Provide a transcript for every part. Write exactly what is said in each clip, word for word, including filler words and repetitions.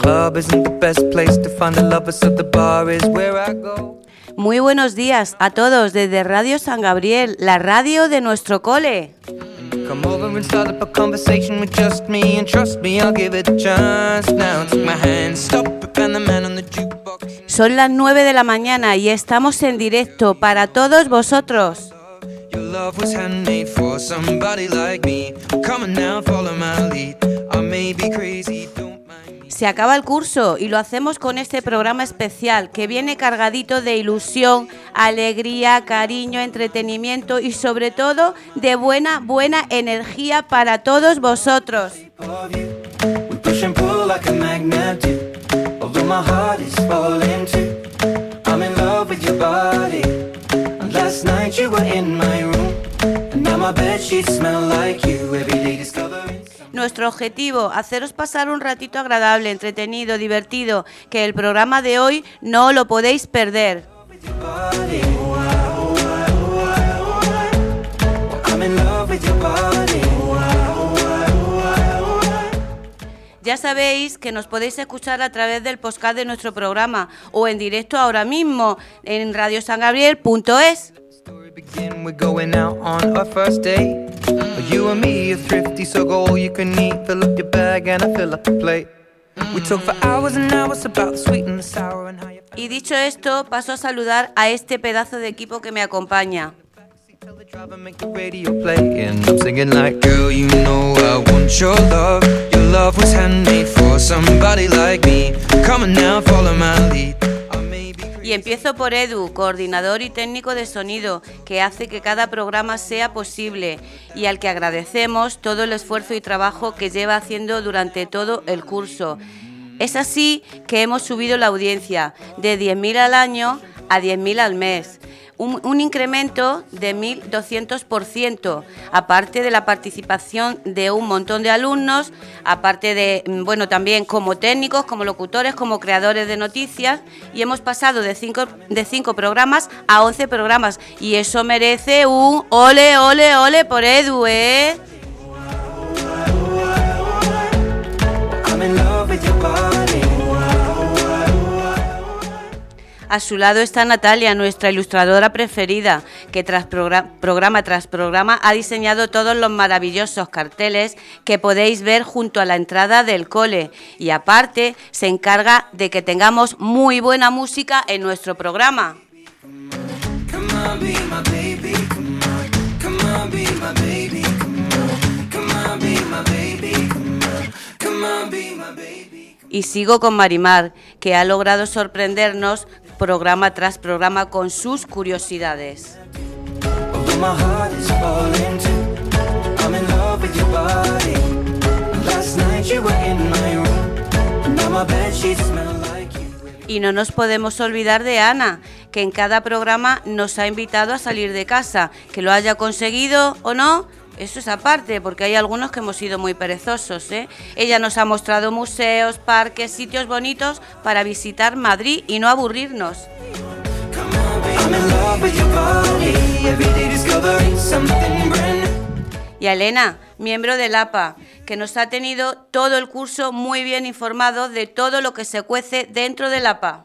Muy buenos días a todos desde Radio San Gabriel, la radio de nuestro cole. Come over and start up a conversation with just me, and trust me, I'll give it a chance. Now take my hand, stop it, and the man on the jukebox. Son las nueve de la mañana y estamos en directo para todos vosotros. Your love was handmade for somebody like me. Come on now, follow my lead. I may be crazy, don't mind me. Se acaba el curso y lo hacemos con este programa especial que viene cargadito de ilusión, alegría, cariño, entretenimiento y sobre todo de buena, buena energía para todos vosotros. Nuestro objetivo, haceros pasar un ratito agradable, entretenido, divertido, que el programa de hoy no lo podéis perder. Ya sabéis que nos podéis escuchar a través del podcast de nuestro programa o en directo ahora mismo en radio san gabriel punto es. Begin, we're going out on our first date. You and me are thrifty, so go all you can eat. Fill up your bag and I fill up the plate. We talk for hours and hours about the sweet and the sour and how you... Y dicho esto, paso a saludar a este pedazo de equipo que me acompaña. Tell the driver make the radio play and I'm singing like, girl, you know I want your love. Your love was handmade for somebody like me. Come on now, follow my lead. Y empiezo por Edu, coordinador y técnico de sonido, que hace que cada programa sea posible y al que agradecemos todo el esfuerzo y trabajo que lleva haciendo durante todo el curso. Es así que hemos subido la audiencia de diez mil al año a diez mil al mes. Un, un incremento de mil doscientos por ciento, aparte de la participación de un montón de alumnos, aparte de, bueno, también como técnicos, como locutores, como creadores de noticias, y hemos pasado de cinco, de cinco programas a once programas, y eso merece un ole, ole, ole por Edu, ¿eh? A su lado está Natalia, nuestra ilustradora preferida, que tras programa, programa tras programa ha diseñado todos los maravillosos carteles que podéis ver junto a la entrada del cole. Y aparte, se encarga de que tengamos muy buena música en nuestro programa. Y sigo con Marimar, que ha logrado sorprendernos programa tras programa con sus curiosidades. Y no nos podemos olvidar de Ana, que en cada programa nos ha invitado a salir de casa, que lo haya conseguido o no. Eso es aparte, porque hay algunos que hemos sido muy perezosos, ¿eh? Ella nos ha mostrado museos, parques, sitios bonitos para visitar Madrid y no aburrirnos. Y a Elena, miembro del A P A, que nos ha tenido todo el curso muy bien informado de todo lo que se cuece dentro del A P A.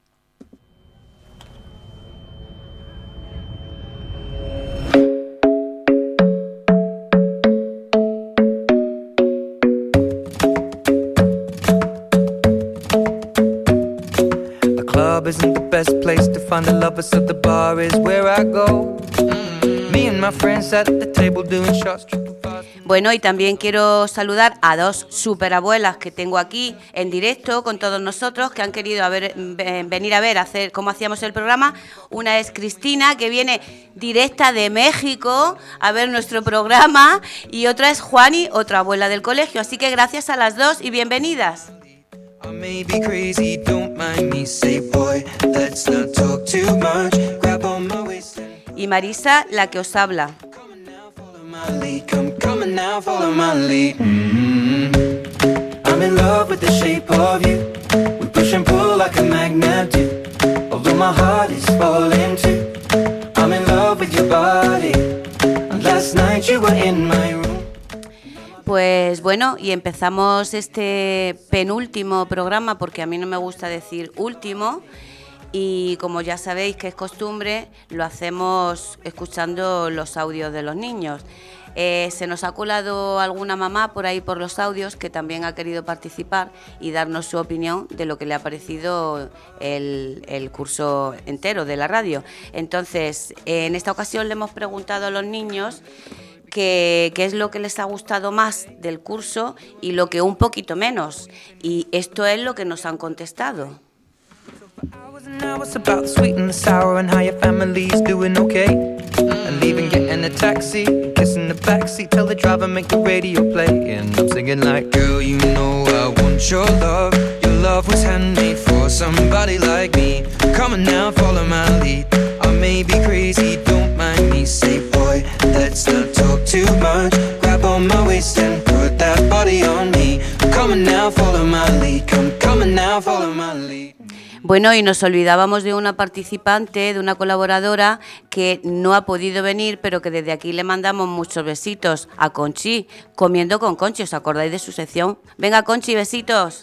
Isn't the best place to find the lovers, so the bar is where I go. Me and my friends at the table doing shots. Bueno, y también quiero saludar a dos superabuelas que tengo aquí en directo con todos nosotros, que han querido a ver, venir a ver hacer cómo hacíamos el programa. Una es Cristina, que viene directa de México a ver nuestro programa, y otra es Juani, otra abuela del colegio. Así que gracias a las dos y bienvenidas. I may be crazy, don't mind me, say boy, let's not talk too much, grab on my waist. Y Marisa, la que os habla. Come on now, follow my lead, come, come on now, follow my lead. Mm-hmm. I'm in love with the shape of you, we push and pull like a magnet do, although my heart is falling too. I'm in love with your body, and last night you were in my room. Pues bueno, y empezamos este penúltimo programa, porque a mí no me gusta decir último, y como ya sabéis que es costumbre, lo hacemos escuchando los audios de los niños. Eh, se nos ha colado alguna mamá por ahí por los audios que también ha querido participar y darnos su opinión de lo que le ha parecido el, el curso entero de la radio. Entonces, eh, en esta ocasión le hemos preguntado a los niños qué es lo que les ha gustado más del curso y lo que un poquito menos. Y esto es lo que nos han contestado. Now it's about the sweet and the sour and how your family's doing okay. And leaving, getting a taxi, kissing the backseat, tell the driver make the radio play. And I'm singing like, girl, you know I want your love. Your love was handmade for somebody like me. Come on now, follow my lead. I may be crazy, don't mind me. Say, boy, let's not talk too much. Grab on my waist and put that body on me. Come on now, follow my lead. Come, come on now, follow my lead. Bueno, y nos olvidábamos de una participante, de una colaboradora que no ha podido venir, pero que desde aquí le mandamos muchos besitos a Conchi, comiendo con Conchi. ¿Os acordáis de su sección? Venga, Conchi, besitos.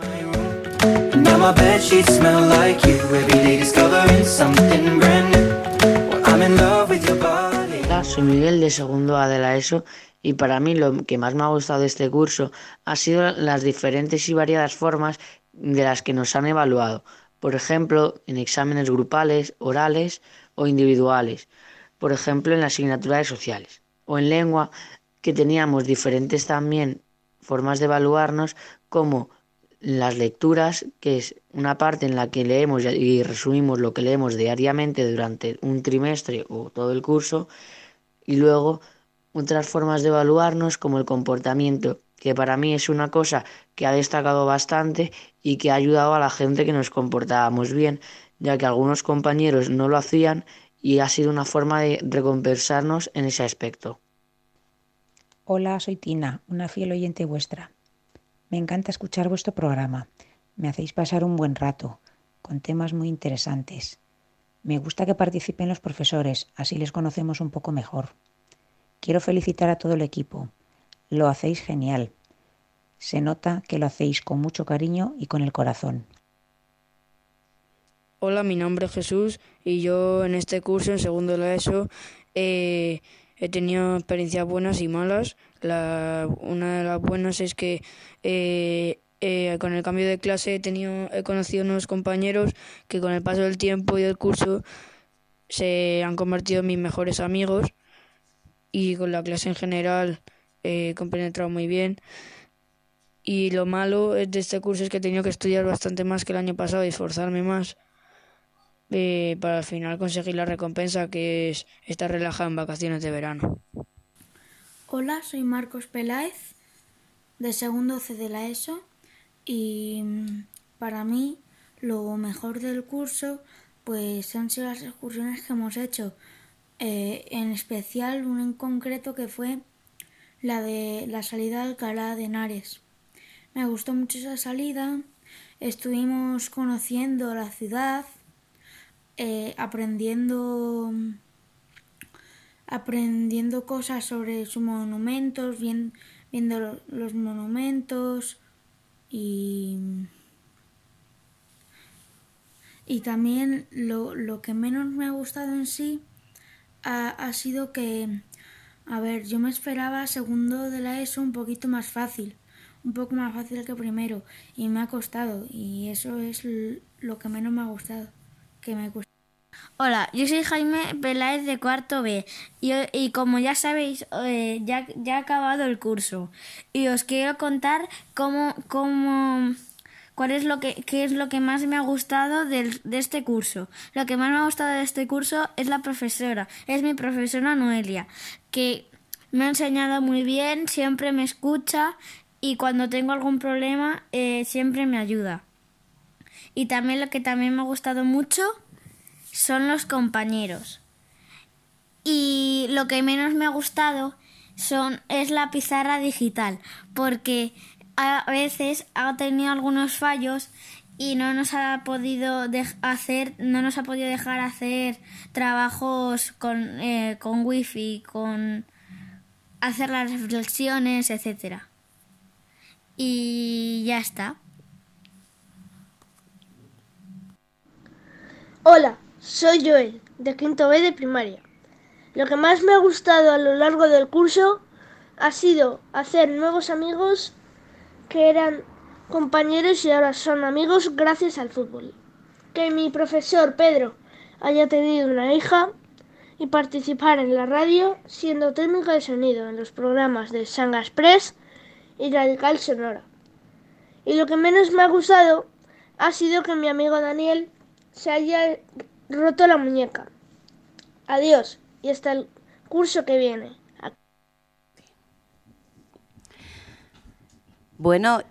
Hola, soy Miguel de segundo A de la ESO y para mí lo que más me ha gustado de este curso ha sido las diferentes y variadas formas de las que nos han evaluado. Por ejemplo, en exámenes grupales, orales o individuales. Por ejemplo, en la asignatura de sociales. O en lengua, que teníamos diferentes también formas de evaluarnos, como las lecturas, que es una parte en la que leemos y resumimos lo que leemos diariamente durante un trimestre o todo el curso. Y luego otras formas de evaluarnos, como el comportamiento, que para mí es una cosa que ha destacado bastante y que ha ayudado a la gente que nos comportábamos bien, ya que algunos compañeros no lo hacían y ha sido una forma de recompensarnos en ese aspecto. Hola, soy Tina, una fiel oyente vuestra. Me encanta escuchar vuestro programa. Me hacéis pasar un buen rato, con temas muy interesantes. Me gusta que participen los profesores, así les conocemos un poco mejor. Quiero felicitar a todo el equipo. Lo hacéis genial. Se nota que lo hacéis con mucho cariño y con el corazón. Hola, mi nombre es Jesús y yo en este curso, en segundo de la ESO, eh, he tenido experiencias buenas y malas. La, una de las buenas es que eh, eh, con el cambio de clase he, tenido, he conocido nuevos compañeros que con el paso del tiempo y del curso se han convertido en mis mejores amigos y con la clase en general he compenetrado muy bien. Y lo malo de este curso es que he tenido que estudiar bastante más que el año pasado y esforzarme más eh, para al final conseguir la recompensa, que es estar relajado en vacaciones de verano. Hola, soy Marcos Peláez, de segundo C de la ESO, y para mí lo mejor del curso pues han sido las excursiones que hemos hecho, eh, en especial una en concreto que fue la de la salida a Alcalá de Henares. Me gustó mucho esa salida, estuvimos conociendo la ciudad, eh, aprendiendo, aprendiendo cosas sobre sus monumentos, bien, viendo los monumentos y, y también lo, lo que menos me ha gustado en sí ha, ha sido que, a ver, yo me esperaba segundo de la ESO un poquito más fácil. un poco más fácil que primero y me ha costado y eso es lo que menos me ha gustado, que me cuesta. Hola, yo soy Jaime Peláez de cuarto B y, y como ya sabéis eh, ya, ya ha acabado el curso y os quiero contar cómo, cómo, cuál es lo que, qué es lo que más me ha gustado del, de este curso. Lo que más me ha gustado de este curso es la profesora, es mi profesora Noelia, que me ha enseñado muy bien, siempre me escucha y cuando tengo algún problema eh, siempre me ayuda. Y también lo que también me ha gustado mucho son los compañeros. Y lo que menos me ha gustado son, es la pizarra digital, porque a veces ha tenido algunos fallos y no nos ha podido de- hacer, no nos ha podido dejar hacer trabajos con, eh, con wifi, con hacer las reflexiones, etcétera. Y ya está. Hola, soy Joel, de quinto B de primaria. Lo que más me ha gustado a lo largo del curso ha sido hacer nuevos amigos que eran compañeros y ahora son amigos gracias al fútbol. Que mi profesor Pedro haya tenido una hija y participar en la radio siendo técnico de sonido en los programas de Sanga Express y Radical Sonora. Y lo que menos me ha gustado ha sido que mi amigo Daniel se haya roto la muñeca. Adiós y hasta el curso que viene. Bueno,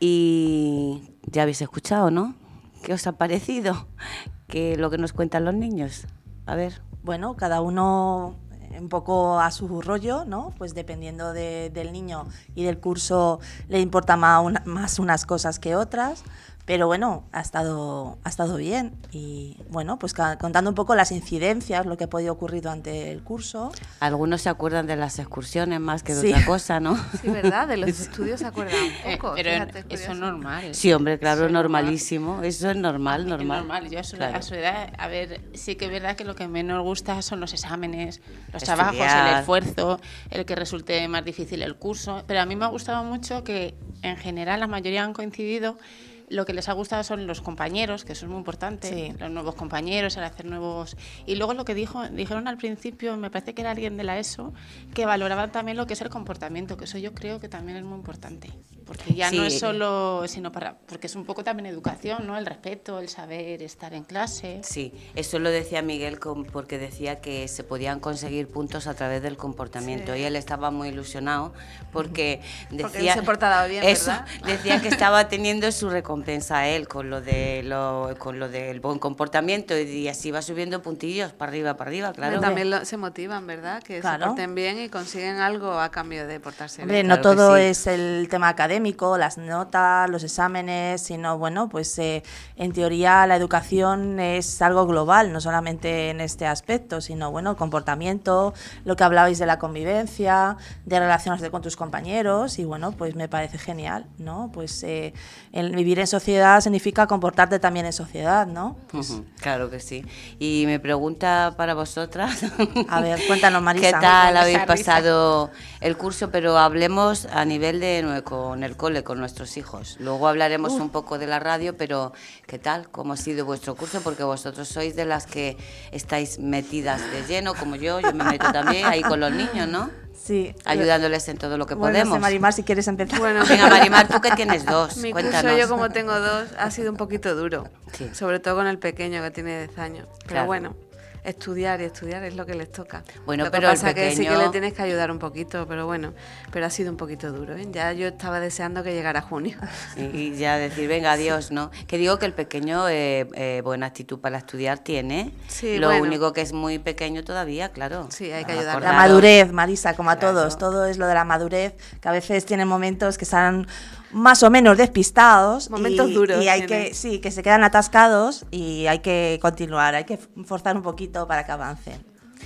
y ya habéis escuchado, ¿no? ¿Qué os ha parecido? ¿Qué lo que nos cuentan los niños? A ver. Bueno, cada uno un poco a su rollo, ¿no? Pues dependiendo de, del niño y del curso le importa más, una, más unas cosas que otras. Pero bueno, ha estado, ha estado bien y bueno, pues contando un poco las incidencias, lo que ha podido ocurrir durante el curso. Algunos se acuerdan de las excursiones más que de sí. otra cosa, ¿no? Sí, ¿verdad? De los estudios se acuerdan un poco. Eh, pero Fíjate, eso es normal. Sí, hombre, claro, eso normalísimo. Normal. Eso es normal, normal. Es normal. Yo a su, claro. a su edad, a ver, sí que es verdad que lo que menos gusta son los exámenes, los Estudiar. trabajos, el esfuerzo, el que resulte más difícil el curso. Pero a mí me ha gustado mucho que, en general, la mayoría han coincidido. Lo que les ha gustado son los compañeros, que eso es muy importante, sí. Los nuevos compañeros, el hacer nuevos... Y luego lo que dijo, dijeron al principio, me parece que era alguien de la ESO, que valoraban también lo que es el comportamiento, que eso yo creo que también es muy importante. Porque ya sí. no es solo, sino para... Porque es un poco también educación, ¿no? El respeto, el saber estar en clase. Sí, eso lo decía Miguel porque decía que se podían conseguir puntos a través del comportamiento. Sí. Y él estaba muy ilusionado porque decía... Porque él se portaba bien, eso, ¿verdad? Decía que estaba teniendo su recompensa. Compensa él con lo de lo, con lo del buen comportamiento y así va subiendo puntillos para arriba, para arriba, claro. Pero también lo, se motivan, ¿verdad? Que claro. se porten bien y consiguen algo a cambio de portarse Hombre, bien. No claro todo sí. es el tema académico, las notas, los exámenes, sino, bueno, pues eh, en teoría la educación es algo global, no solamente en este aspecto, sino, bueno, comportamiento, lo que hablabais de la convivencia, de relacionarte con tus compañeros y, bueno, pues me parece genial, ¿no? Pues eh, el vivir en sociedad significa comportarte también en sociedad, ¿no? Pues... Uh-huh, claro que sí. Y me pregunta para vosotras. A ver, cuéntanos, Marisa. ¿Qué tal habéis pasado el curso? Pero hablemos a nivel de con el cole, con nuestros hijos. Luego hablaremos uh. un poco de la radio, pero ¿qué tal? ¿Cómo ha sido vuestro curso? Porque vosotros sois de las que estáis metidas de lleno, como yo. Yo me meto también ahí con los niños, ¿no? Sí. Ayudándoles en todo lo que bueno, podemos. No sé, Marimar, si quieres empezar. Bueno, venga, Marimar, tú que tienes dos, mi cuéntanos. curso, yo como tengo dos, ha sido un poquito duro. Sí. Sobre todo con el pequeño que tiene diez años. Pero claro. bueno, estudiar y estudiar es lo que les toca. Bueno, lo que pero pasa el pequeño... que sí que le tienes que ayudar un poquito, pero bueno, pero ha sido un poquito duro, ¿eh? Ya yo estaba deseando que llegara junio. Y, y ya decir, venga, adiós, ¿no? Que digo que el pequeño eh, eh, buena actitud para estudiar tiene, sí, lo bueno. único que es muy pequeño todavía, claro. Sí, hay que ayudar. La madurez, Marisa, como a claro. todos, todo es lo de la madurez, que a veces tienen momentos que están más o menos despistados, momentos y, duros, y hay tiene. que sí, que se quedan atascados y hay que continuar, hay que forzar un poquito para que avancen.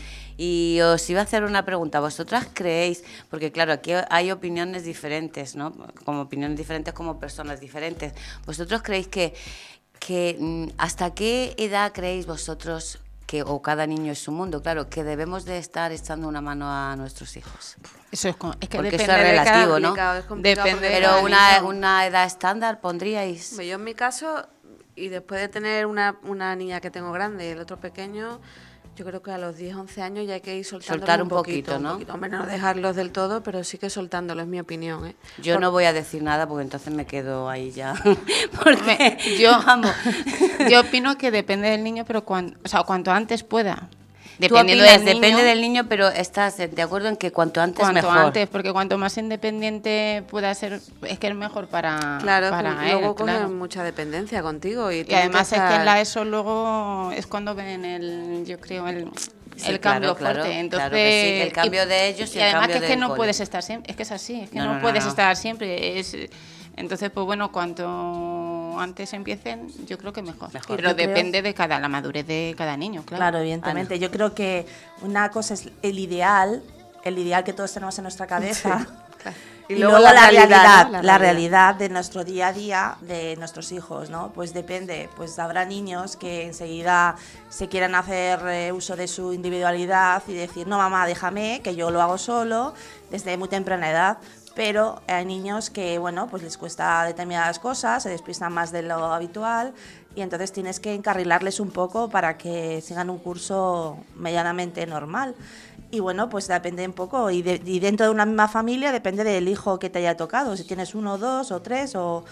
Y os iba a hacer una pregunta, ¿vosotras creéis, porque claro, aquí hay opiniones diferentes, ¿no? Como opiniones diferentes, como personas diferentes, ¿vosotros creéis que, que hasta qué edad creéis vosotros que, o cada niño es su mundo, claro, que debemos de estar echando una mano a nuestros hijos? Eso es, es que porque depende eso es relativo, ¿no? Es depende, pero una, una edad estándar pondríais. Yo en mi caso, y después de tener una, una niña que tengo grande y el otro pequeño, yo creo que a los diez, once años ya hay que ir soltando Soltar un, un poquito, poquito, ¿no? Un poquito. Hombre, no dejarlos del todo, pero sí que soltándolo, es mi opinión, ¿eh? Yo Por... no voy a decir nada porque entonces me quedo ahí ya. Porque yo, vamos, yo opino que depende del niño, pero cuan, o sea, cuanto antes pueda. Dependiendo del niño, depende del niño, pero estás de acuerdo en que cuanto antes cuanto mejor. Cuanto antes, porque cuanto más independiente pueda ser, es que es mejor para, claro, para él. Claro, luego coge mucha dependencia contigo. Y, y además que estar... es que en la ESO luego es cuando ven el, yo creo, el... Sí, el cambio claro, fuerte, claro, entonces claro que sí, el cambio y, de ellos y, y el además cambio que es que no cole. puedes estar siempre, es que es así, es que no, no, no puedes no. estar siempre, es, entonces pues bueno, cuanto antes empiecen, yo creo que mejor, mejor. Pero yo depende creo... de cada la madurez de cada niño, claro. Claro, evidentemente. Ana. Yo creo que una cosa es el ideal el ideal que todos tenemos en nuestra cabeza. Sí, claro. Y, y luego, luego la, la realidad, realidad, ¿no? la, la realidad de nuestro día a día, de nuestros hijos, ¿no? Pues depende, pues habrá niños que enseguida se quieran hacer eh, uso de su individualidad y decir, no mamá, déjame, que yo lo hago solo, desde muy temprana edad. Pero hay niños que, bueno, pues les cuesta determinadas cosas, se despistan más de lo habitual y entonces tienes que encarrilarles un poco para que sigan un curso medianamente normal. Y bueno, pues depende un poco, y, de, y dentro de una misma familia depende del hijo que te haya tocado, si tienes uno, dos o tres, o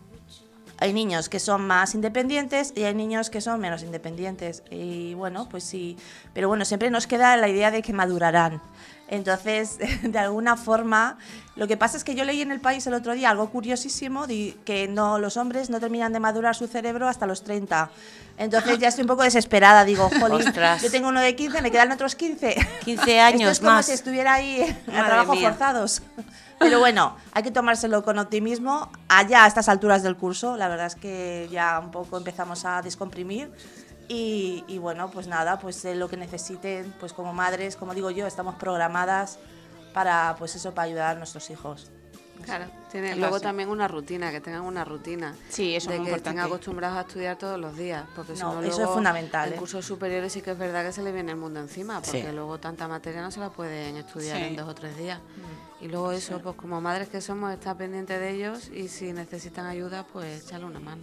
hay niños que son más independientes y hay niños que son menos independientes. Y bueno, pues sí, pero bueno, siempre nos queda la idea de que madurarán. Entonces, de alguna forma, lo que pasa es que yo leí en El País el otro día algo curiosísimo, de que no, los hombres no terminan de madurar su cerebro hasta los treinta. Entonces ya estoy un poco desesperada, digo, jolín, Ostras. Yo tengo uno de quince, me quedan otros quince. quince años Esto es como más. si estuviera ahí a Madre trabajos mía. forzados. Pero bueno, hay que tomárselo con optimismo. Allá a estas alturas del curso, la verdad es que ya un poco empezamos a descomprimir. Y, y bueno, pues nada, pues eh, lo que necesiten, pues como madres, como digo yo, estamos programadas para, pues eso, para ayudar a nuestros hijos. Claro, tiene, Es luego así. también una rutina, que tengan una rutina. Sí, eso de es muy que estén importante. acostumbrados a estudiar todos los días. Porque si No, no, eso luego, es fundamental, En ¿eh? cursos superiores sí que es verdad que se le viene el mundo encima, porque Sí. luego tanta materia no se la pueden estudiar Sí. en dos o tres días. Y luego eso, pues como madres que somos, estar pendiente de ellos y si necesitan ayuda, pues echarle una mano.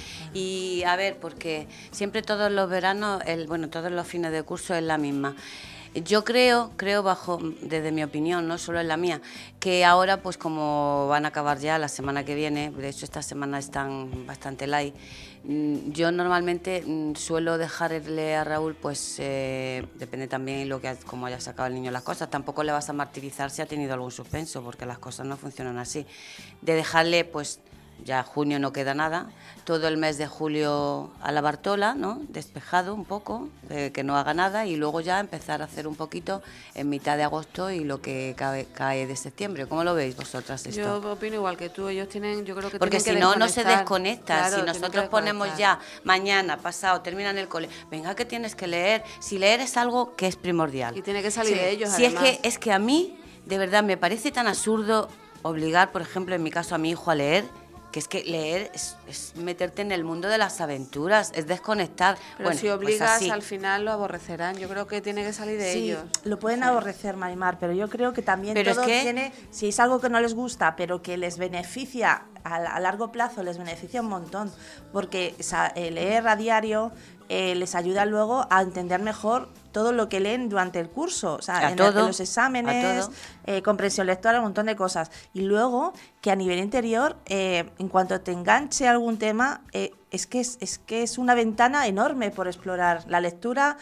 Y a ver, porque siempre todos los veranos, el, bueno, todos los fines de curso es la misma. Yo creo, creo bajo, desde mi opinión, no solo es la mía, que ahora pues como van a acabar ya la semana que viene, de hecho esta semana están bastante light, mm, yo normalmente mm, suelo dejarle a Raúl, pues eh, depende también lo que ha- cómo haya sacado el niño las cosas, tampoco le vas a martirizar si ha tenido algún suspenso, porque las cosas no funcionan así, de dejarle pues ya junio no queda nada, todo el mes de julio a la Bartola, ¿no? Despejado un poco, eh, que no haga nada y luego ya empezar a hacer un poquito en mitad de agosto y lo que cae, cae de septiembre. ¿Cómo lo veis vosotras esto? Yo opino igual que tú, ellos tienen, yo creo que Porque tienen si que no, no se desconectar. desconecta. Claro, Si tienen que nosotros ponemos desconectar. ya mañana, pasado, terminan el cole, venga que tienes que leer. Si leer es algo que es primordial. Y tiene que salir de ellos, Si es además. que, es que a mí, de verdad, me parece tan absurdo obligar, por ejemplo, en mi caso, a mi hijo a leer, que es que leer es, es meterte en el mundo de las aventuras, es desconectar. Pero Bueno, si pues obligas, así. al final lo aborrecerán. Yo creo que tiene que salir de Sí, ellos. lo pueden aborrecer, Marimar, pero yo creo que también Pero es todo que- tiene, si es algo que no les gusta, pero que les beneficia a, a largo plazo, les beneficia un montón, porque o sea, eh, leer a diario eh, les ayuda luego a entender mejor todo lo que leen durante el curso, o sea, A en, todo, en los exámenes, a todo. eh, comprensión lectora, un montón de cosas. Y luego que a nivel interior, eh, en cuanto te enganche algún tema, eh, es, que es, es que es una ventana enorme por explorar. La lectura...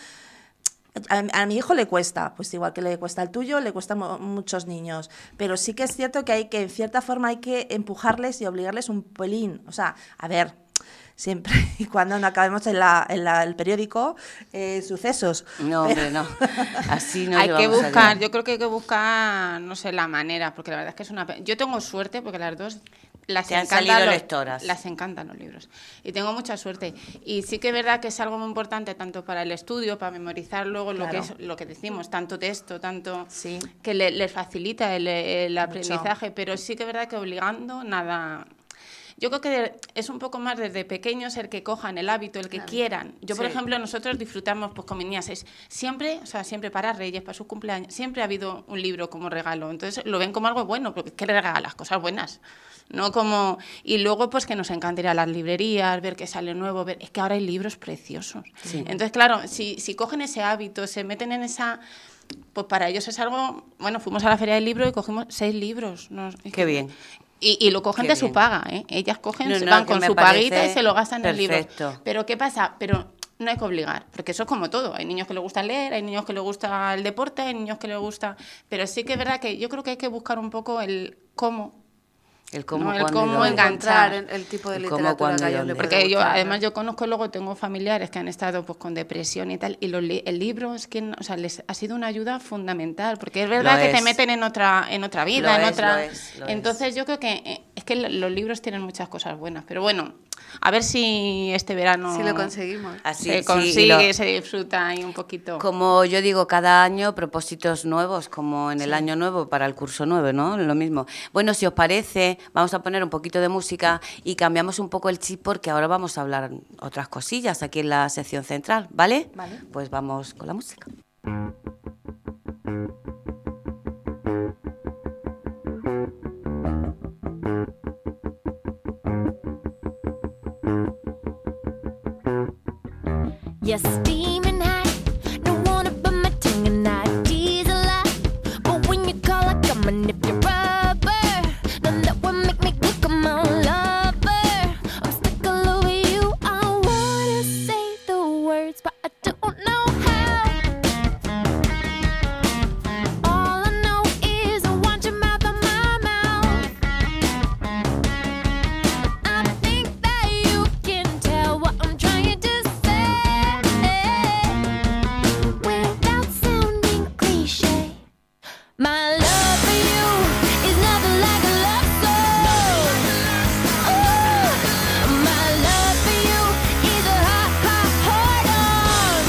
A, a mi hijo le cuesta, pues igual que le cuesta al tuyo, le cuesta a muchos niños, pero sí que es cierto que hay que, en cierta forma, hay que empujarles y obligarles un pelín, o sea, a ver, siempre y cuando no acabemos en, la, en la, el periódico eh, sucesos. No, hombre, no. Así no Hay que llevamos a buscar, llevar. yo creo que hay que buscar, no sé, la manera, porque la verdad es que es una... pe- Yo tengo suerte porque las dos las Te han encantan salido los, lectoras. las encantan los libros y tengo mucha suerte y sí que es verdad que es algo muy importante tanto para el estudio, para memorizar luego lo que Claro. es lo que decimos, tanto texto, tanto Sí. que le- les facilita el, el Mucho. aprendizaje, pero sí que es verdad que obligando nada. Yo creo que es un poco más desde pequeños el que cojan el hábito, el que quieran. Yo, por Sí. ejemplo, nosotros disfrutamos pues con mis niñas. Es siempre, o sea, siempre para Reyes, para sus cumpleaños, siempre ha habido un libro como regalo. Entonces lo ven como algo bueno, porque es que le regalas cosas buenas. No como... Y luego, pues que nos encanta ir a las librerías, ver qué sale nuevo, ver... Es que ahora hay libros preciosos. Sí. Entonces, claro, si, si cogen ese hábito, se meten en esa... Pues para ellos es algo... Bueno, fuimos a la feria del libro y cogimos seis libros. ¿no? Qué bien. Y, y lo cogen Qué de su bien. paga, ¿eh? Ellas cogen, No, se no, van que con me su parece paguita y se lo gastan en el libro. perfecto. Pero ¿qué pasa? Pero no hay que obligar, porque eso es como todo. Hay niños que les gusta leer, hay niños que les gusta el deporte, hay niños que les gusta... Pero sí que es verdad que yo creo que hay que buscar un poco el cómo... El cómo, No, el cuándo y cómo dónde. enganchar. el, el tipo de El cómo, literatura cuándo que y a ellos dónde. les Porque puede yo, gustar, además, ¿no? yo conozco luego, tengo familiares que han estado pues con depresión y tal, y los li- el libro es que, o sea, les ha sido una ayuda fundamental, porque es verdad Lo que te es. meten en otra, en otra vida, Lo en es, otra. lo es, lo es. Entonces yo creo que eh, es que los libros tienen muchas cosas buenas, pero bueno, a ver si este verano si lo conseguimos. Así, Sí, se consigue, lo, se disfruta ahí un poquito. Como yo digo, cada año propósitos nuevos, como en el sí. año nuevo para el curso nuevo, ¿no? Lo mismo. Bueno, si os parece, vamos a poner un poquito de música y cambiamos un poco el chip porque ahora vamos a hablar otras cosillas aquí en la sección central, ¿vale? Vale. Pues vamos con la música. You're steaming hot, don't wanna burn my tongue and ideas a lot. But when you call, I come and if you're rubber, then that would make me click on my lover. I'm stuck all over you, I wanna say the words, but I don't know how. All I know is I want your mouth on my mouth. I think that you can tell what I'm trying to say. Without sounding cliche, my love for you is nothing like a love song. Oh, my love for you is a hot, hot, hard on.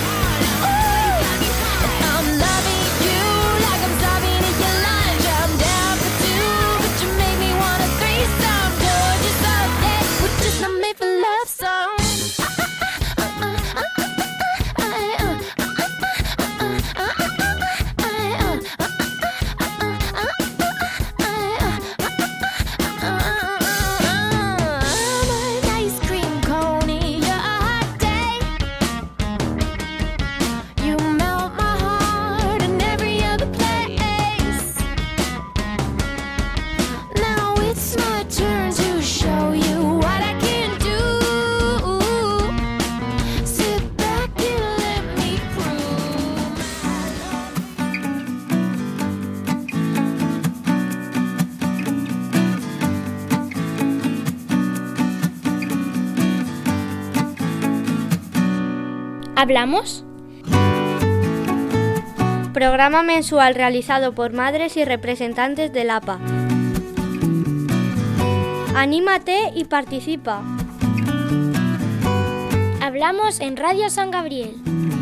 Oh, I'm loving you like I'm starving at your lunch. I'm down for two, but you make me want a threesome. Gorgeous all day, we're just not made for love songs. I'm an ice cream cone in your hot day. You melt my heart in every other place. Now it's my turn to show you what I can do. Sit back and let me prove. ¿Hablamos? Programa mensual realizado por madres y representantes del A P A. Anímate y participa. Hablamos en Radio San Gabriel.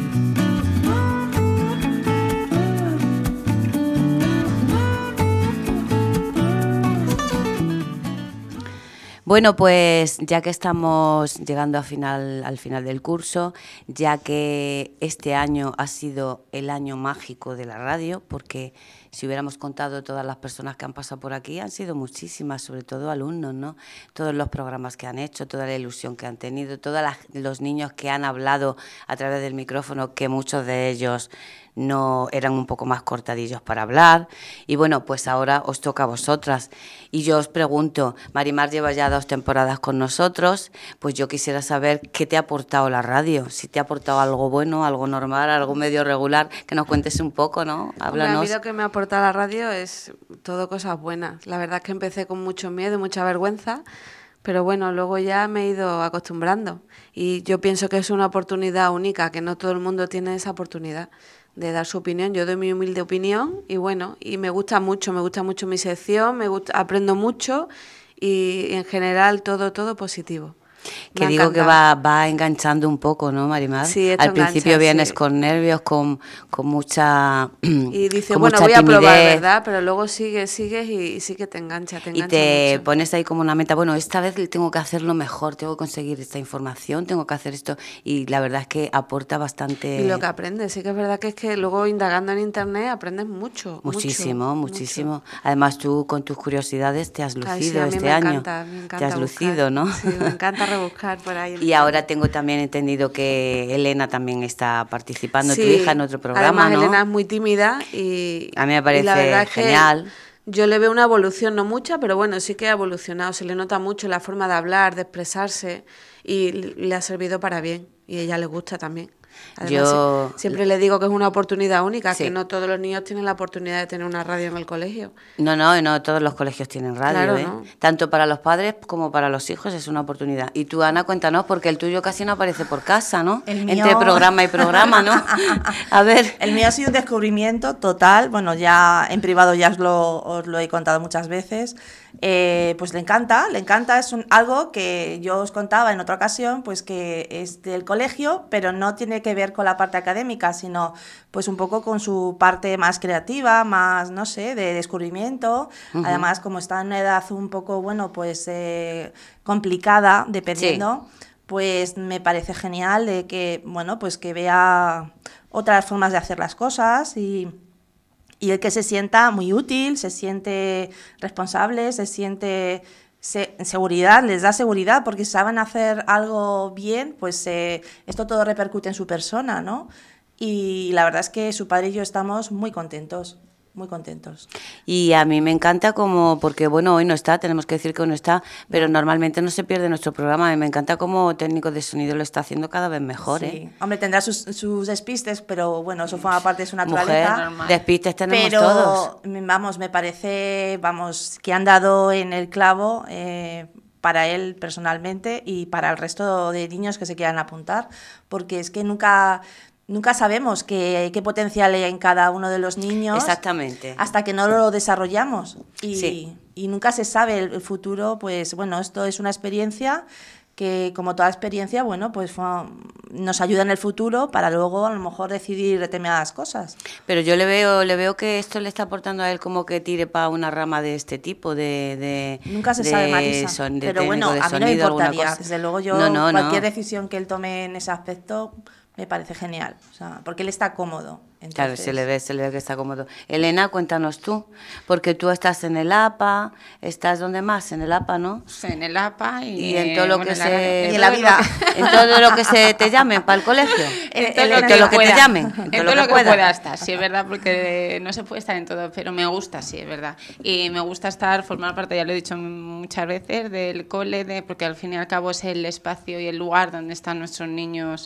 Bueno, pues ya que estamos llegando a final, al final del curso, ya que este año ha sido el año mágico de la radio, porque si hubiéramos contado todas las personas que han pasado por aquí, han sido muchísimas, sobre todo alumnos, ¿no? Todos los programas que han hecho, toda la ilusión que han tenido, todos los niños que han hablado a través del micrófono, que muchos de ellos no eran un poco más cortadillos para hablar. Y bueno, pues ahora os toca a vosotras. Y yo os pregunto, Marimar lleva ya dos temporadas con nosotros, pues yo quisiera saber qué te ha aportado la radio, si te ha aportado algo bueno, algo normal, algo medio regular, que nos cuentes un poco, ¿no? Háblanos. Hombre, a mí lo que me ha aportado la radio es todo cosas buenas. La verdad es que empecé con mucho miedo y mucha vergüenza, pero bueno, luego ya me he ido acostumbrando. Y yo pienso que es una oportunidad única, que no todo el mundo tiene esa oportunidad de dar su opinión. Yo doy mi humilde opinión y bueno, y me gusta mucho, me gusta mucho mi sección, me gusta, aprendo mucho y en general todo, todo positivo. Que digo que va, va enganchando un poco, ¿no, Marimar? Sí, esto al principio engancha, vienes sí. con nervios, con, con mucha y dices, con bueno, mucha voy a timidez. probar, ¿verdad? Pero luego sigues, sigues y, y sí que te engancha, te engancha Y te mucho. pones ahí como una meta, bueno, esta vez tengo que hacerlo mejor, tengo que conseguir esta información, tengo que hacer esto, y la verdad es que aporta bastante. Y lo que aprendes, sí que es verdad que es que luego indagando en internet aprendes mucho. Muchísimo, mucho, muchísimo. Mucho. Además tú con tus curiosidades te has lucido. Ay, sí, a mí este me año. Encanta, me encanta te has buscar. lucido, ¿no? Sí, me encanta rebuscar por ahí. Y ahora tengo también entendido que Elena también está participando, sí, tu hija, en otro programa, además, ¿no? Elena es muy tímida y a mí me parece la verdad genial. Es que yo le veo una evolución, no mucha, pero bueno, sí que ha evolucionado. Se le nota mucho la forma de hablar, de expresarse y le ha servido para bien y a ella le gusta también. Además, Yo si- siempre le digo que es una oportunidad única, Sí. que no todos los niños tienen la oportunidad de tener una radio en el colegio. No, no, no todos los colegios tienen radio, Claro, ¿eh? ¿no? Tanto para los padres como para los hijos es una oportunidad. Y tú, Ana, cuéntanos, porque el tuyo casi no aparece por casa, ¿no? El mío- Entre programa y programa, ¿no? A ver. El mío ha sido un descubrimiento total, bueno, ya en privado ya os lo, os lo he contado muchas veces. Eh, pues le encanta, le encanta, es un, algo que yo os contaba en otra ocasión, pues que es del colegio, pero no tiene que ver con la parte académica, sino pues un poco con su parte más creativa, más, no sé, de descubrimiento. Ujú. Además, como está en una edad un poco, bueno, pues eh, complicada, dependiendo, pues me parece genial de que, bueno, pues que vea otras formas de hacer las cosas y... Y el que se sienta muy útil, se siente responsable, se siente se, seguridad, les da seguridad porque saben hacer algo bien, pues eh, esto todo repercute en su persona, ¿no? Y la verdad es que su padre y yo estamos muy contentos, muy contentos. Y a mí me encanta como, porque bueno, hoy no está, tenemos que decir que hoy no está, pero normalmente no se pierde nuestro programa y me encanta como técnico de sonido lo está haciendo cada vez mejor, Sí. ¿eh? Hombre, tendrá sus, sus despistes, pero bueno, eso forma parte de su naturaleza. Mujer, despistes tenemos pero, todos. vamos, me parece, vamos, que han dado en el clavo eh, para él personalmente y para el resto de niños que se quieran apuntar, porque es que nunca... Nunca sabemos qué, qué potencial hay en cada uno de los niños. Exactamente. Hasta que no lo desarrollamos. Y, Sí. y nunca se sabe el, el futuro, pues bueno, esto es una experiencia que, como toda experiencia, bueno, pues fue- nos ayuda en el futuro para luego a lo mejor decidir determinadas cosas. Pero yo le veo le veo que esto le está aportando a él como que tire para una rama de este tipo, de... de Nunca se de sabe, Marisa. son- de Pero bueno, técnico de a mí no me sonido, alguna importaría. cosa. Desde luego yo, No, no, cualquier no. decisión que él tome en ese aspecto me parece genial. O sea, porque él está cómodo. Claro, Entonces, se le ve, se le ve que está cómodo. Elena, cuéntanos tú, porque tú estás en el A P A, estás donde más, en el A P A, ¿no? Sí, en el A P A y, Y en todo lo bueno, que en la- se... en en la todo lo vida. que- En todo lo que se te llamen para el colegio. En todo En lo todo que, lo que te pueda. llamen, En todo lo que pueda estar, sí, es verdad, porque no se puede estar en todo, pero me gusta, sí, es verdad. Y me gusta estar, formar parte, ya lo he dicho muchas veces, del cole, de, porque al fin y al cabo es el espacio y el lugar donde están nuestros niños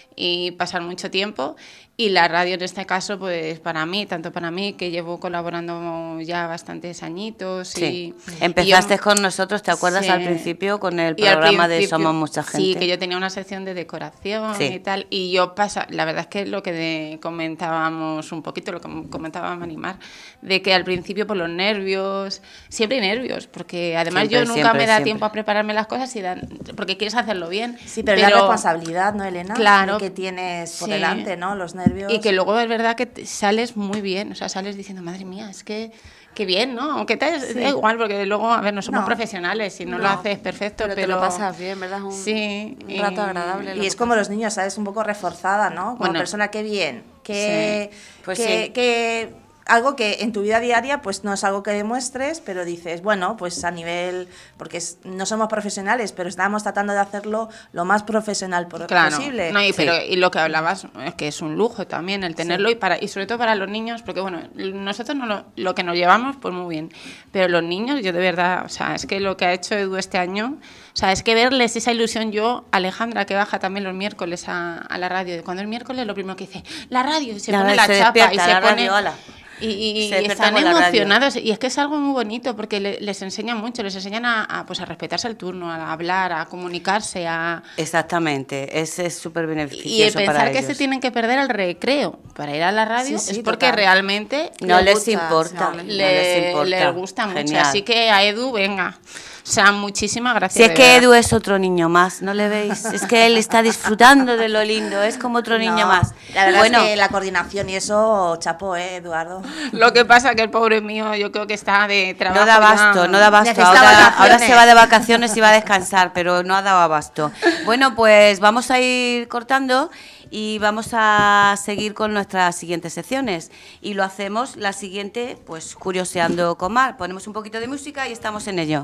y pasar mucho tiempo. Y la radio en este caso, pues para mí, tanto para mí, que llevo colaborando ya bastantes añitos. Sí. Y, Empezaste y yo- con nosotros, ¿te acuerdas Sí. al principio con el Y al programa de principio- Somos Mucha Gente? Sí, que yo tenía una sección de decoración Sí. y tal. Y yo pasa, la verdad es que lo que de- comentábamos un poquito, lo que comentaba Manimar, de que al principio por los nervios, siempre hay nervios, porque además Siempre, yo nunca siempre, me da siempre. tiempo a prepararme las cosas y dan, porque quieres hacerlo bien. Sí, pero, la responsabilidad, ¿no, Elena? Claro. Que tienes por Sí. delante, ¿no? Los nervios. Y que luego es verdad que te- sales muy bien, o sea, sales diciendo, madre mía, es que qué bien, ¿no? Aunque te Sí. da igual, porque luego, a ver, no somos No. profesionales y no, lo No. haces perfecto, Pero pero, te lo pasas bien, ¿verdad? Es un, sí, un rato agradable. lo Y que es como los niños, ¿sabes? Un poco reforzada, ¿no? Como Bueno. persona, qué bien. Que, Sí. Pues que, sí. que algo que en tu vida diaria pues no es algo que demuestres, pero dices, bueno, pues a nivel, porque es- no somos profesionales, pero estamos tratando de hacerlo lo más profesional por- Claro, posible. no, y, Sí. pero, y lo que hablabas es que es un lujo también el tenerlo y para y sobre todo para los niños, porque bueno, nosotros no lo, lo que nos llevamos, pues muy bien, pero los niños, yo de verdad, o sea, es que lo que ha hecho Edu este año, o sea, es que verles esa ilusión, yo, Alejandra, que baja también los miércoles a, a la radio, cuando el miércoles lo primero que dice, la radio, y se La pone radio, la se chapa y despierta, se la pone... radio, hola. Y, y- Se y despierta están con la radio. emocionados y es que es algo muy bonito porque le- les enseñan mucho, les enseñan a, a, pues a respetarse el turno, a hablar, a comunicarse, a... Exactamente, ese es súper Y el beneficioso para pensar que ellos. se tienen que perder el recreo para ir a la radio Sí, sí, es porque total. realmente No les les gusta, importa, no, no le- les importa. les gusta mucho. Genial. Así que a Edu, venga. O sea, muchísimas gracias. Si es de que verdad. Edu es otro niño más, ¿no le veis? Es que él está disfrutando de lo lindo, es como otro niño No, más. La verdad Bueno, es que la coordinación y eso, chapo, ¿eh, Eduardo? Lo que pasa que el pobre mío, yo creo que está de trabajo. no da abasto, ya- no da abasto. Necesita Ahora, vacaciones. ahora se va de vacaciones y va a descansar, pero no ha dado abasto. Bueno, pues vamos a ir cortando y vamos a seguir con nuestras siguientes secciones. Y lo hacemos la siguiente, pues curioseando con Mar. Ponemos un poquito de música y estamos en ello.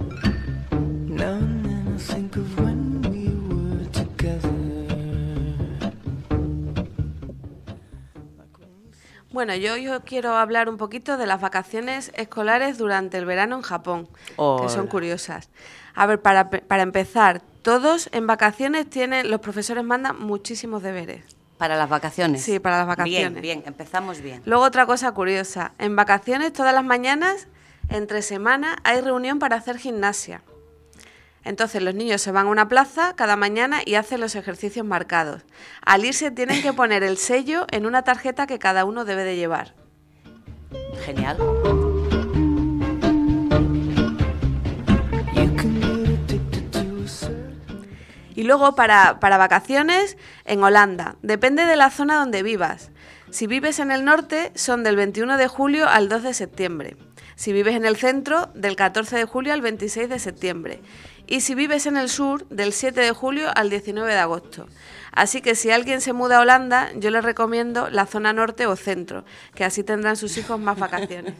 Now and then I think of when we were together. Bueno, yo, yo quiero hablar un poquito de las vacaciones escolares durante el verano en Japón, Hola. que son curiosas. A ver, para, para empezar, todos en vacaciones tienen, los profesores mandan muchísimos deberes. Para las vacaciones. Sí, para las vacaciones. Bien, bien, empezamos bien. Luego otra cosa curiosa, en vacaciones todas las mañanas, entre semana, hay reunión para hacer gimnasia. Entonces los niños se van a una plaza cada mañana y hacen los ejercicios marcados. Al irse tienen que poner el sello en una tarjeta que cada uno debe de llevar. Genial. Y luego para, para vacaciones en Holanda, depende de la zona donde vivas. Si vives en el norte son del veintiuno de julio al dos de septiembre. Si vives en el centro, del catorce de julio al veintiséis de septiembre. Y si vives en el sur, del siete de julio al diecinueve de agosto. Así que si alguien se muda a Holanda, yo les recomiendo la zona norte o centro, que así tendrán sus hijos más vacaciones.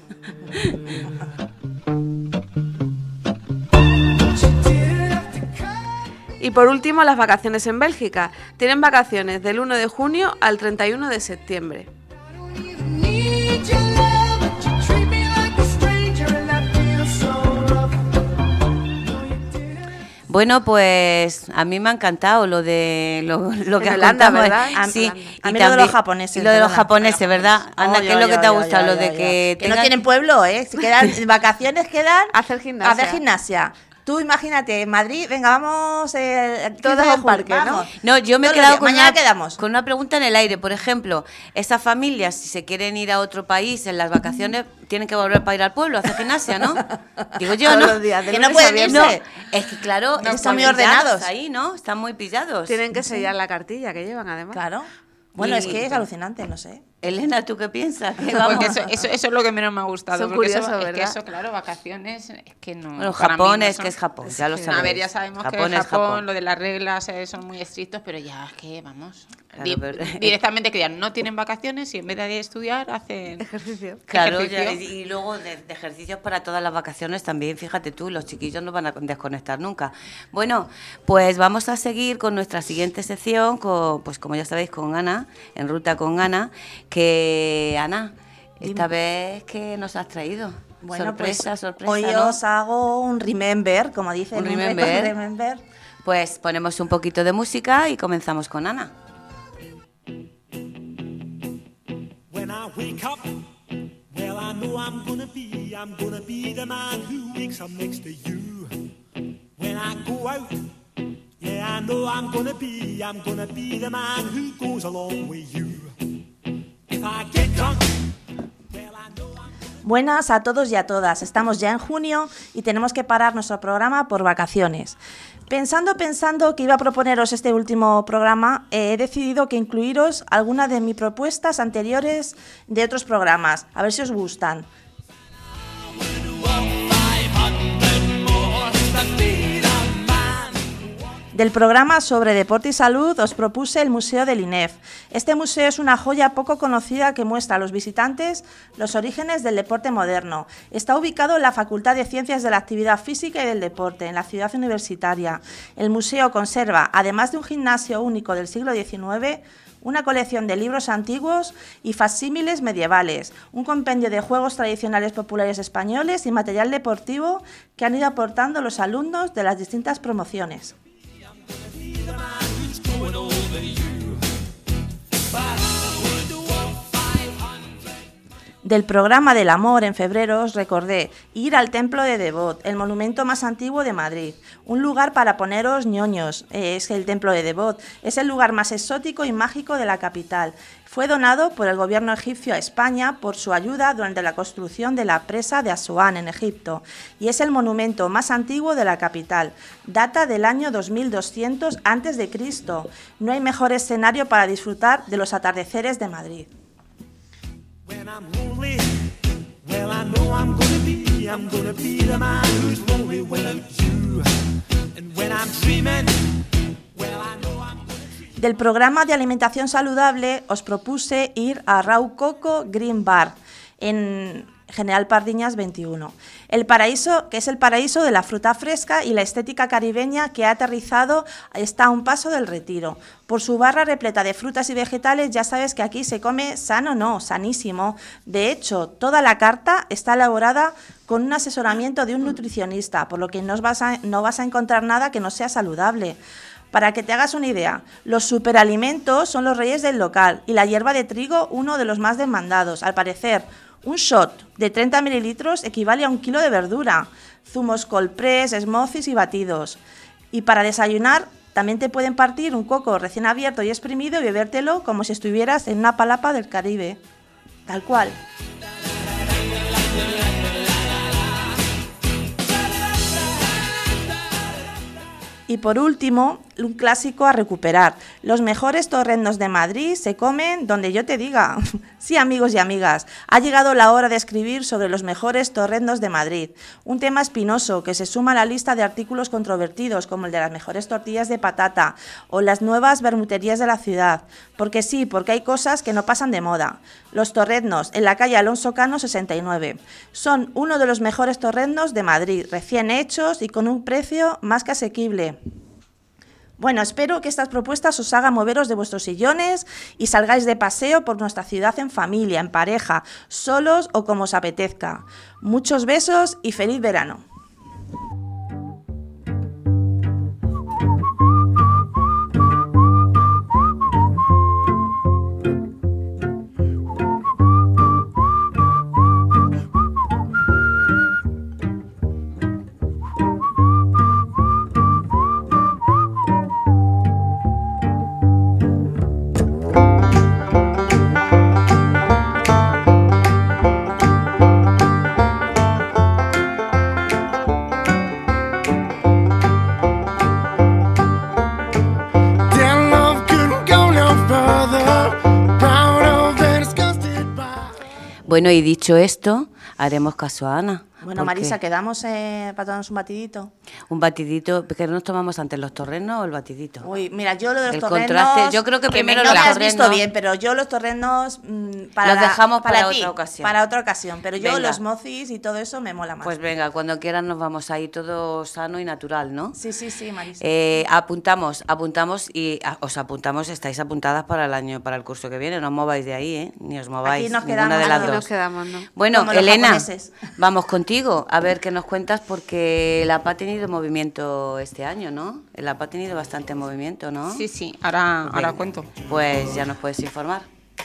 Y por último, las vacaciones en Bélgica. Tienen vacaciones del uno de junio al treinta y uno de septiembre. Bueno, pues a mí me ha encantado lo de lo, lo que En has Holanda, contado. ¿verdad? Sí, A- y a mí lo de los japoneses, y lo de los perdona. japoneses, ¿verdad? Anda, Oh, ¿qué ya, es lo que ya, te ha ya, gustado? ya, Lo de ya, que Que no tengan- tienen pueblo, ¿eh? Se quedan vacaciones, quedan hacer gimnasia. hacer gimnasia. Tú imagínate, en Madrid, venga, vamos eh, Todos quince de a un julio, parque, ¿no? vamos. No, yo me he Todos los quedado días. con Mañana una, quedamos. con una pregunta en el aire. Por ejemplo, esas familias, si se quieren ir a otro país en las vacaciones, tienen que volver para ir al pueblo a hacer gimnasia, ¿no? Digo yo, Todos ¿no? los días, de Que lunes no pueden a viernes. irse. No, es que claro, No, están muy muy ordenados. ordenados ahí, ¿no? Están muy pillados. Tienen que sellar la cartilla que llevan, además. Claro. Bueno, Y- es que es alucinante, no sé. Elena, ¿tú qué piensas? ¿Qué vamos? Porque eso, eso, eso es lo que menos me ha gustado. Son porque eso- curiosos, es que ¿verdad? eso, claro, vacaciones, es que no. Bueno, para mí Japón no es son- que es Japón, ya lo A sabéis. ver, ya sabemos Japón que es Japón, Japón. lo de las reglas eh, son muy estrictos, pero ya es que, vamos, Claro, di- pero- directamente que ya no tienen vacaciones y en vez de estudiar hacen Ejercicio. Claro, ejercicio. ya, y luego de, de ejercicios para todas las vacaciones también, fíjate tú, los chiquillos no van a desconectar nunca. Bueno, pues vamos a seguir con nuestra siguiente sección, con, pues como ya sabéis, con Ana, en ruta con Ana, que Ana, esta vez que nos has traído. Bueno, sorpresa, pues sorpresa, hoy ¿no? os hago un remember, como dicen. Un reto remember. remember. Pues ponemos un poquito de música y comenzamos con Ana. When I wake up, well, I know I'm gonna be, I'm gonna be the man who wakes up next to you. When I go out, yeah, I know I'm gonna be, I'm gonna be the man who goes along with you. If I get drunk, well, I know I'm Buenas a todos y a todas. Estamos ya en junio y tenemos que parar nuestro programa por vacaciones. Pensando, pensando que iba a proponeros este último programa, eh, he decidido que incluiros algunas de mis propuestas anteriores de otros programas. A ver si os gustan. Del programa sobre deporte y salud os propuse el Museo del I N E F. Este museo es una joya poco conocida que muestra a los visitantes los orígenes del deporte moderno. Está ubicado en la Facultad de Ciencias de la Actividad Física y del Deporte, en la ciudad universitaria. El museo conserva, además de un gimnasio único del siglo diecinueve, una colección de libros antiguos y facsímiles medievales, un compendio de juegos tradicionales populares españoles y material deportivo que han ido aportando los alumnos de las distintas promociones. Del programa del amor en febrero os recordé ir al Templo de Devot, el monumento más antiguo de Madrid. Un lugar para poneros ñoños, eh, es el Templo de Devot. Es el lugar más exótico y mágico de la capital. Fue donado por el gobierno egipcio a España por su ayuda durante la construcción de la presa de Asuán en Egipto. Y es el monumento más antiguo de la capital. Data del año dos mil doscientos antes de Cristo. No hay mejor escenario para disfrutar de los atardeceres de Madrid. When I'm lonely, well, I know I'm gonna be, I'm gonna be the man who's lonely without you. And when I'm dreaming, well, I know I'm gonna Del programa de alimentación saludable os propuse ir a Raucoco Green Bar. En, General Pardiñas veintiuno. El paraíso, que es el paraíso de la fruta fresca y la estética caribeña que ha aterrizado, está a un paso del Retiro. Por su barra repleta de frutas y vegetales, ya sabes que aquí se come sano, no, sanísimo. De hecho, toda la carta está elaborada con un asesoramiento de un nutricionista, por lo que no vas a, no vas a encontrar nada que no sea saludable. Para que te hagas una idea, los superalimentos son los reyes del local y la hierba de trigo uno de los más demandados. Al parecer, un shot de treinta mililitros equivale a un kilo de verdura, zumos cold press, smoothies y batidos. Y para desayunar también te pueden partir un coco recién abierto y exprimido y bebértelo como si estuvieras en una palapa del Caribe. Tal cual. Y por último, un clásico a recuperar. Los mejores torrendos de Madrid se comen donde yo te diga. Sí, amigos y amigas, ha llegado la hora de escribir sobre los mejores torrendos de Madrid. Un tema espinoso que se suma a la lista de artículos controvertidos, como el de las mejores tortillas de patata o las nuevas bermuterías de la ciudad. Porque sí, porque hay cosas que no pasan de moda. Los torrendos, en la calle Alonso Cano sesenta y nueve. Son uno de los mejores torrendos de Madrid, recién hechos y con un precio más que asequible. Bueno, espero que estas propuestas os hagan moveros de vuestros sillones y salgáis de paseo por nuestra ciudad en familia, en pareja, solos o como os apetezca. Muchos besos y feliz verano. Bueno, y dicho esto, haremos caso a Ana. Bueno, Marisa, ¿quedamos eh, para tomarnos un batidito? Un batidito, ¿qué nos tomamos antes, los torrenos o el batidito? Uy, mira, yo lo de los el torrenos... Contraste, yo creo que primero que los no torrenos... me has visto bien, pero yo los torrenos... Mmm, para los dejamos para, para ti, otra ocasión. Para otra ocasión, pero yo venga. los mocis y todo eso me mola más. Pues venga, cuando quieran nos vamos ahí todo sano y natural, ¿no? Sí, sí, sí, Marisa. Eh, apuntamos, apuntamos y a, os apuntamos, estáis apuntadas para el año, para el curso que viene, no os mováis de ahí, ¿eh? Ni os mováis, aquí nos ninguna quedamos, de las aquí dos. nos quedamos, ¿no? Bueno, Como los Elena, japoneses. vamos contigo, a ver qué nos cuentas, porque el A P A ha tenido movimiento este año, ¿no? El A P A ha tenido bastante movimiento, ¿no? Sí, sí, ahora, Venga, ahora cuento. Pues ya nos puedes informar.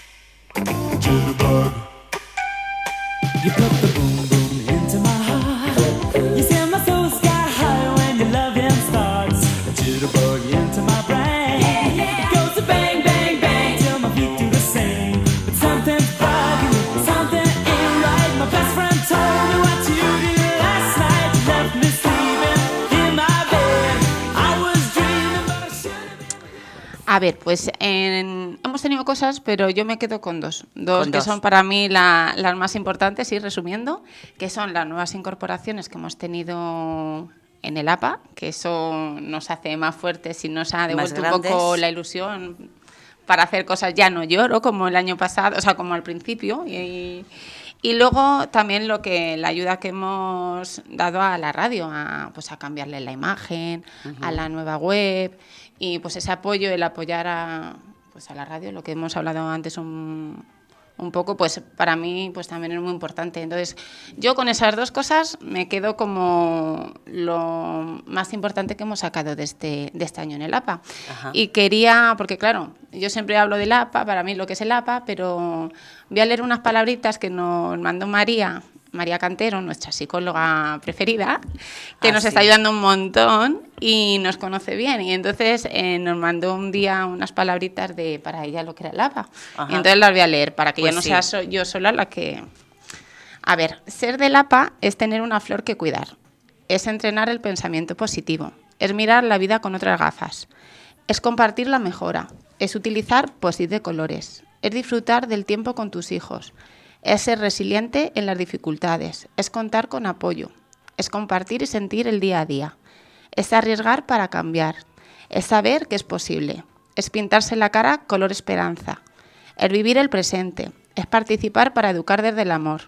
You put the boom boom into my heart. You send my soul sky high when your loving starts. A jitterbug into my brain. Yeah, yeah. It goes to bang bang bang till my feet do the same. But something's bugging me, something ain't right. My best friend told me what you did last night. You left me sleeping in my bed. I was dreaming, but I should've. A ver, pues en, hemos tenido cosas, pero yo me quedo con dos. Dos Con que dos. son para mí la- las más importantes, y resumiendo, que son las nuevas incorporaciones que hemos tenido en el A P A, que eso nos hace más fuertes y nos ha devuelto un grandes. poco la ilusión para hacer cosas. Ya no lloro como el año pasado, o sea, como al principio. Y, y luego también lo que la ayuda que hemos dado a la radio, a, pues a cambiarle la imagen, a la nueva web, y pues ese apoyo, el apoyar a, pues a la radio, lo que hemos hablado antes un, un poco, pues para mí pues también es muy importante. Entonces, yo con esas dos cosas me quedo como lo más importante que hemos sacado de este, de este año en el A P A. Ajá. Y quería, porque claro, yo siempre hablo del A P A, para mí lo que es el A P A, pero voy a leer unas palabritas que nos mandó María, María Cantero, nuestra psicóloga preferida, que Ah, nos sí. está ayudando un montón y nos conoce bien. Y entonces eh, nos mandó un día unas palabritas de para ella lo que era el A P A. Ajá. Y entonces las voy a leer para que Pues ya no sí. sea so- yo sola la que... A ver, ser del A P A es tener una flor que cuidar, es entrenar el pensamiento positivo, es mirar la vida con otras gafas, es compartir la mejora, es utilizar post-it de colores, es disfrutar del tiempo con tus hijos, es ser resiliente en las dificultades, es contar con apoyo, es compartir y sentir el día a día, es arriesgar para cambiar, es saber que es posible, es pintarse la cara color esperanza, es vivir el presente, es participar para educar desde el amor,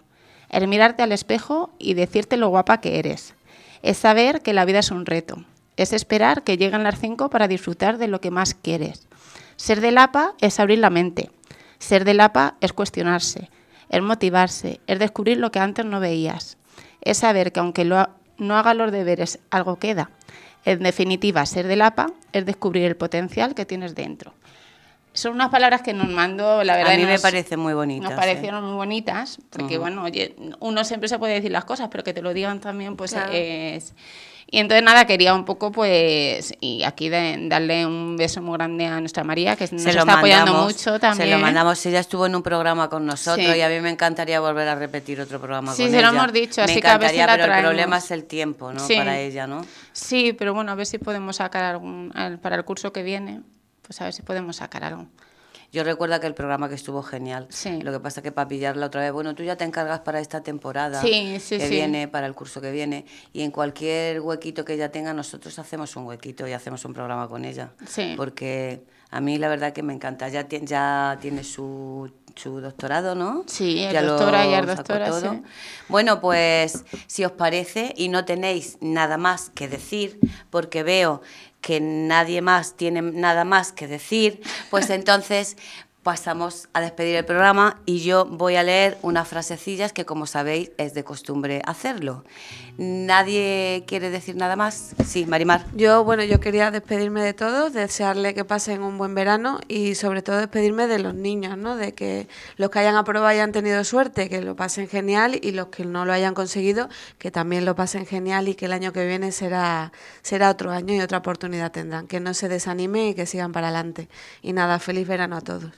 Es mirarte al espejo y decirte lo guapa que eres. Es saber que la vida es un reto. Es esperar que lleguen las cinco para disfrutar de lo que más quieres. Ser del A P A es abrir la mente. Ser del A P A es cuestionarse, es motivarse, es descubrir lo que antes no veías. Es saber que aunque lo, no hagas los deberes, algo queda. En definitiva, ser del A P A es descubrir el potencial que tienes dentro. Son unas palabras que nos mandó, la verdad. A mí nos, me parecen muy bonitas. Nos parecieron ¿eh? muy bonitas, porque uh-huh. bueno, oye, uno siempre se puede decir las cosas, pero que te lo digan también, pues claro. es... Y entonces nada, quería un poco pues, y aquí de, darle un beso muy grande a nuestra María, que nos se está mandamos, apoyando mucho también. Se lo mandamos, ella estuvo en un programa con nosotros sí. y a mí me encantaría volver a repetir otro programa sí, con se ella. Sí, lo hemos dicho, me así encantaría, que a ver si la pero traemos. El problema es el tiempo, ¿no? Sí. Para ella, ¿no? Sí, pero bueno, a ver si podemos sacar algún, para el curso que viene, pues a ver si podemos sacar algo. Yo recuerdo que el programa que estuvo genial. Sí. Lo que pasa es que para pillarla otra vez, bueno, tú ya te encargas para esta temporada sí, sí, que sí. viene, para el curso que viene, y en cualquier huequito que ella tenga, nosotros hacemos un huequito y hacemos un programa con ella. Sí. Porque a mí la verdad que me encanta. Ya, ti- ya tiene su, su doctorado, ¿no? Sí, es ya doctora y es sacó doctora, todo. sí. Bueno, pues si os parece y no tenéis nada más que decir, porque veo que nadie más tiene nada más que decir, pues entonces pasamos a despedir el programa y yo voy a leer unas frasecillas que, como sabéis, es de costumbre hacerlo. ¿Nadie quiere decir nada más? Sí, Marimar. Yo, bueno, yo quería despedirme de todos, desearle que pasen un buen verano y sobre todo despedirme de los niños, ¿no? De que los que hayan aprobado hayan tenido suerte, que lo pasen genial, y los que no lo hayan conseguido, que también lo pasen genial, y que el año que viene será, será otro año y otra oportunidad tendrán. Que no se desanimen y que sigan para adelante. Y nada, feliz verano a todos.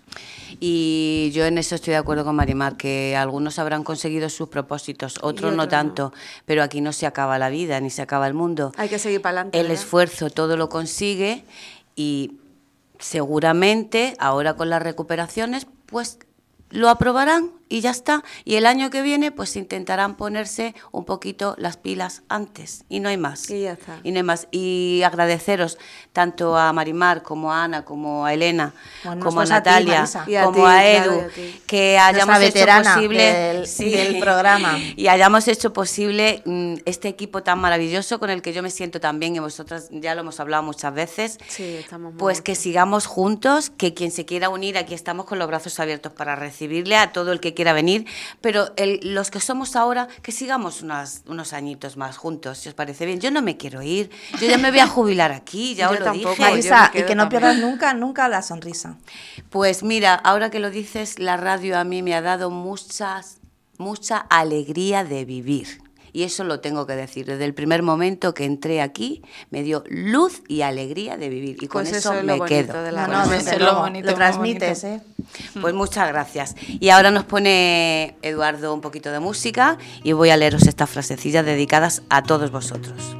Y yo en eso estoy de acuerdo con Marimar, que algunos habrán conseguido sus propósitos, otros no tanto, pero aquí no se acaba la vida, ni se acaba el mundo. Hay que seguir para adelante. El ¿verdad? esfuerzo todo lo consigue y seguramente ahora con las recuperaciones pues lo aprobarán y ya está. Y el año que viene pues intentarán ponerse un poquito las pilas antes y no hay más. Y ya está. Y no hay más. Y agradeceros tanto a Marimar como a Ana, como a Elena, Bueno, como a pues a ti, Natalia, Marisa. Y a como ti, a claro, Edu, y a ti. que hayamos Nuestra hecho veterana posible del, del programa. y hayamos hecho posible mm, este equipo tan maravilloso con el que yo me siento tan bien, y vosotras ya lo hemos hablado muchas veces. Sí, estamos muy Pues que sigamos juntos, que quien se quiera unir, aquí estamos con los brazos abiertos para recibirle a todo el que quiera venir, pero el, los que somos ahora, que sigamos unas, unos añitos más juntos, si os parece bien. Yo no me quiero ir, yo ya me voy a jubilar aquí, ya Yo os lo tampoco, dije. Marisa, y que no también. pierdas nunca, nunca la sonrisa. Pues mira, ahora que lo dices, la radio a mí me ha dado muchas, mucha alegría de vivir. Y eso lo tengo que decir. Desde el primer momento que entré aquí, me dio luz y alegría de vivir. Y con Pues eso, eso es lo me bonito quedo. de la No, radio. no, Eso desde es lo luego, bonito, lo muy transmites, bonito. ¿eh? Pues muchas gracias. Y ahora nos pone Eduardo un poquito de música y voy a leeros estas frasecillas dedicadas a todos vosotros.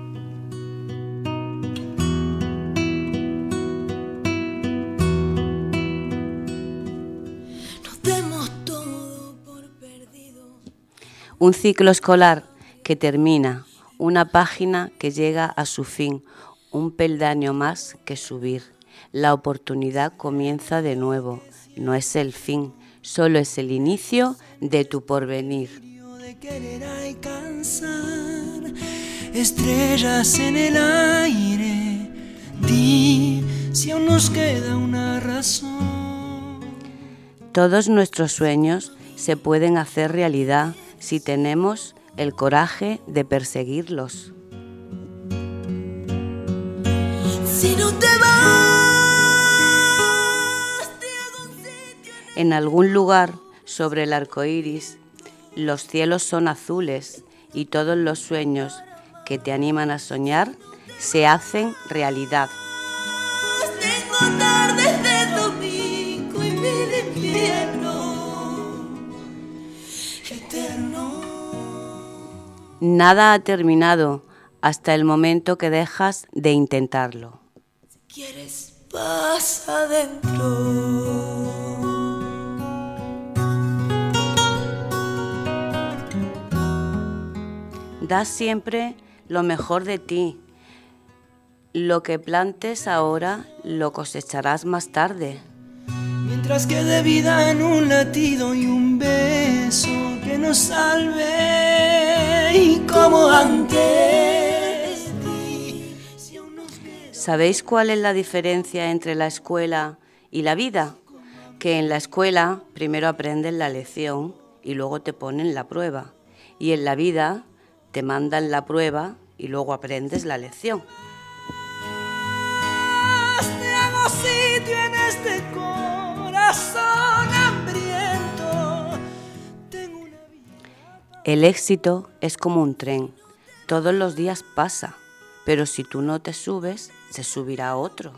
Un ciclo escolar que termina, una página que llega a su fin, un peldaño más que subir. La oportunidad comienza de nuevo, no es el fin, solo es el inicio de tu porvenir. De querer alcanzar estrellas en el aire, di si aún nos queda una razón. Todos nuestros sueños se pueden hacer realidad si tenemos el coraje de perseguirlos. Si no te vas En algún lugar sobre el arco iris, los cielos son azules y todos los sueños que te animan a soñar se hacen realidad. tengo tardes de domingo y mil invierno eterno. Nada ha terminado hasta el momento que dejas de intentarlo. ¿Quieres paz adentro? Da siempre lo mejor de ti. Lo que plantes ahora lo cosecharás más tarde. Mientras quede vida en un latido y un beso que nos salve y como antes. ¿Sabéis cuál es la diferencia entre la escuela y la vida? Que en la escuela primero aprendes la lección y luego te ponen la prueba. Y en la vida te mandan la prueba y luego aprendes la lección. Te hago sitio en este corazón hambriento. El éxito es como un tren. Todos los días pasa, pero si tú no te subes, se subirá otro.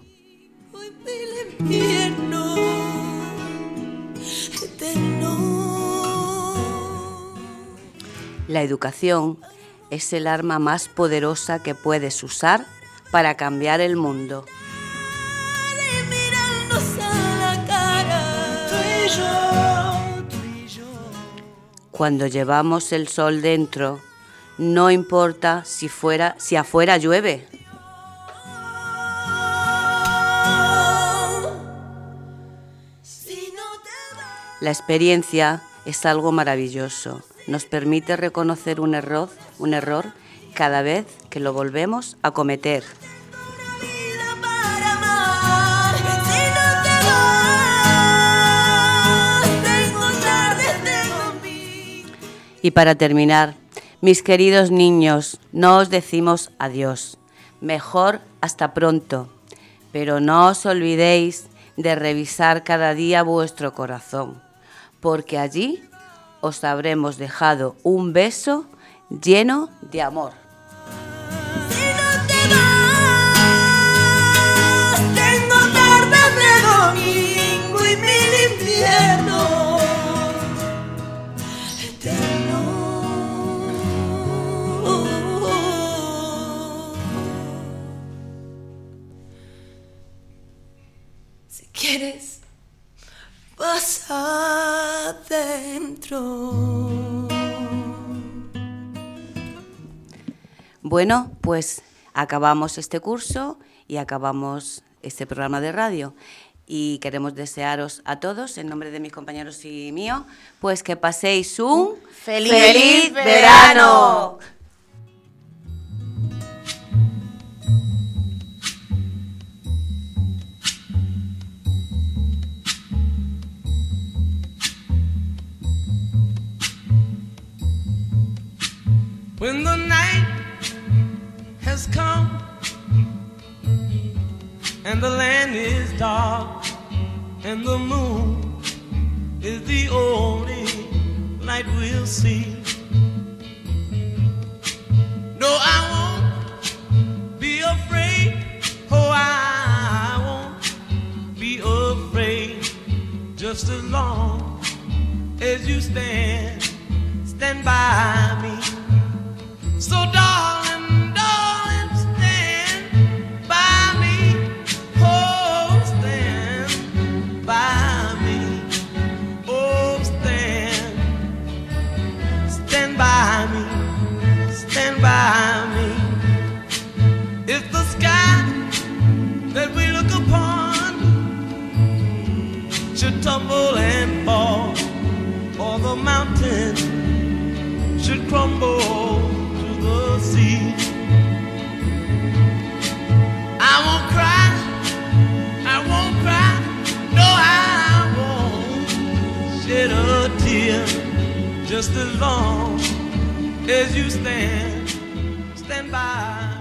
Infierno eterno. La educación es el arma más poderosa que puedes usar para cambiar el mundo. Cuando llevamos el sol dentro, no importa si fuera, si afuera llueve. La experiencia es algo maravilloso. Nos permite reconocer un error, un error cada vez que lo volvemos a cometer. Y para terminar, mis queridos niños, no os decimos adiós. Mejor hasta pronto. Pero no os olvidéis de revisar cada día vuestro corazón, porque allí os habremos dejado un beso lleno de amor. Tengo tardes de domingo y mil inviernos eternos. Si quieres, pasa adentro. Bueno, pues acabamos este curso y acabamos este programa de radio. Y queremos desearos a todos, en nombre de mis compañeros y mío, pues que paséis un ¡Feliz, feliz verano! verano. When the night has come and the land is dark and the moon is the only light we'll see. No, I won't be afraid. Oh, I won't be afraid. Just as long as you stand, stand by me. So darling, darling, stand by me. Oh, stand by me. Oh, stand, stand by me. Stand by me. If the sky that we look upon should tumble and fall, or the mountain should crumble the sea, I won't cry, I won't cry, no, I won't shed a tear. Just as long as you stand, stand by.